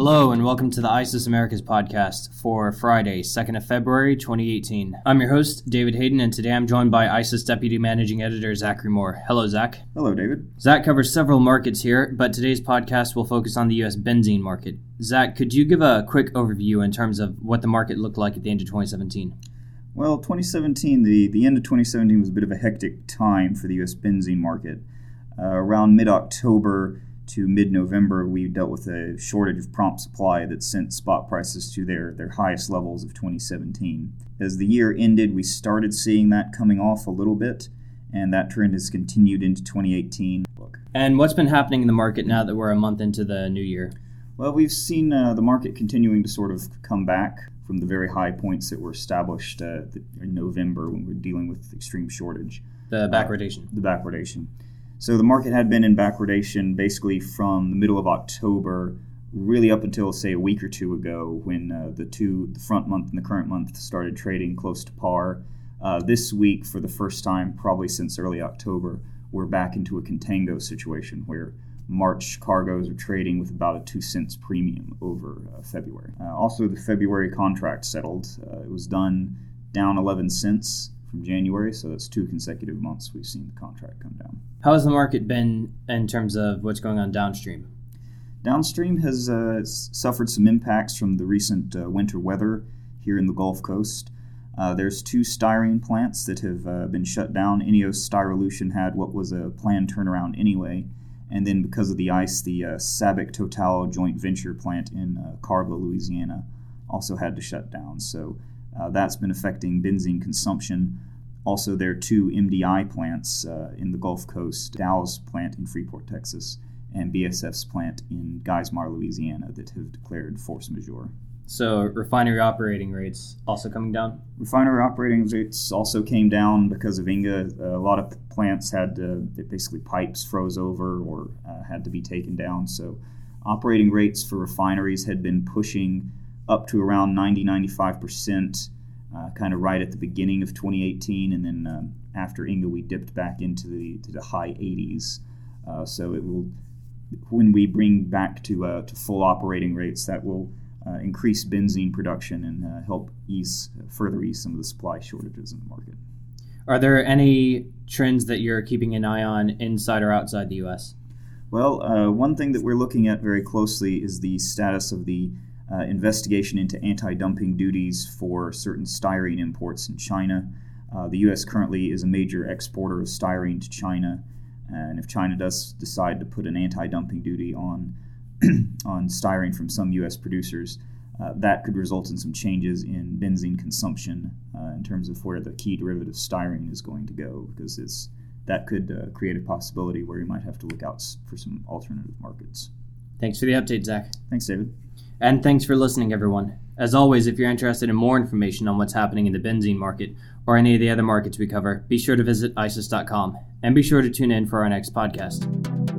Hello and welcome to the ICIS Americas podcast for Friday, 2nd of February, 2018. I'm your host, David Hayden, and today I'm joined by ICIS Deputy Managing Editor, Zachary Moore. Hello, Zach. Hello, David. Zach covers several markets here, but today's podcast will focus on the U.S. benzene market. Zach, could you give a quick overview in terms of what the market looked like at the end of 2017? Well, 2017, the end of 2017 was a bit of a hectic time for the U.S. benzene market. Around mid-October to mid-November, we dealt with a shortage of prompt supply that sent spot prices to their highest levels of 2017. As the year ended, we started seeing that coming off a little bit, and that trend has continued into 2018. And what's been happening in the market now that we're a month into the new year? Well, we've seen the market continuing to sort of come back from the very high points that were established in November when we were dealing with extreme shortage. The backwardation. So the market had been in backwardation basically from the middle of October, really up until, say, a week or two ago when the front month and the current month started trading close to par. This week, for the first time probably since early October, we're back into a contango situation where March cargoes are trading with about a 2 cents premium over February. Also, the February contract settled. It was done down 11 cents from January, so that's 2 consecutive months we've seen the contract come down. How has the market been in terms of what's going on downstream? Downstream has suffered some impacts from the recent winter weather here in the Gulf Coast. There's 2 styrene plants that have been shut down. INEOS Styrolution had what was a planned turnaround anyway, and then because of the ice, the SABIC Total joint venture plant in Carla, Louisiana, also had to shut down. So that's been affecting benzene consumption. Also, there are 2 MDI plants in the Gulf Coast, Dow's plant in Freeport, Texas, and BASF's plant in Geismar, Louisiana, that have declared force majeure. So refinery operating rates also coming down? Refinery operating rates also came down because of INGA. A lot of plants had basically pipes froze over or had to be taken down. So operating rates for refineries had been pushing up to around 90-95%, kind of right at the beginning of 2018, and then after INGA we dipped back into the high 80s. So it will, when we bring back to full operating rates, that will increase benzene production and help further ease some of the supply shortages in the market. Are there any trends that you're keeping an eye on inside or outside the U.S.? Well, one thing that we're looking at very closely is the status of the investigation into anti-dumping duties for certain styrene imports in China. The U.S. currently is a major exporter of styrene to China, and if China does decide to put an anti-dumping duty on styrene from some U.S. producers, that could result in some changes in benzene consumption in terms of where the key derivative styrene is going to go, because that could create a possibility where we might have to look out for some alternative markets. Thanks for the update, Zach. Thanks, David. And thanks for listening, everyone. As always, if you're interested in more information on what's happening in the benzene market or any of the other markets we cover, be sure to visit ICIS.com and be sure to tune in for our next podcast.